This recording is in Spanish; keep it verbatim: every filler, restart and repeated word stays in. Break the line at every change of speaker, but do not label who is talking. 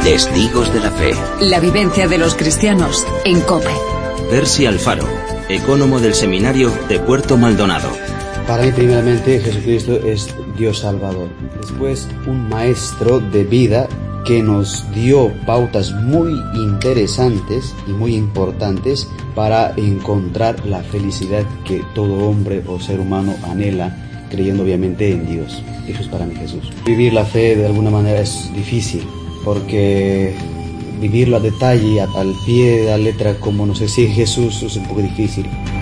Testigos de la Fe.
La vivencia de los cristianos en COPE.
Percy Alfaro, ecónomo del Seminario de Puerto Maldonado.
Para mí, primeramente, Jesucristo es Dios Salvador. Después, un maestro de vida que nos dio pautas muy interesantes y muy importantes para encontrar la felicidad que todo hombre o ser humano anhela, creyendo obviamente en Dios. Eso es para mí Jesús. Vivir la fe de alguna manera es difícil, porque vivirlo a detalle, al pie de la letra, como nos exige Jesús, es un poco difícil.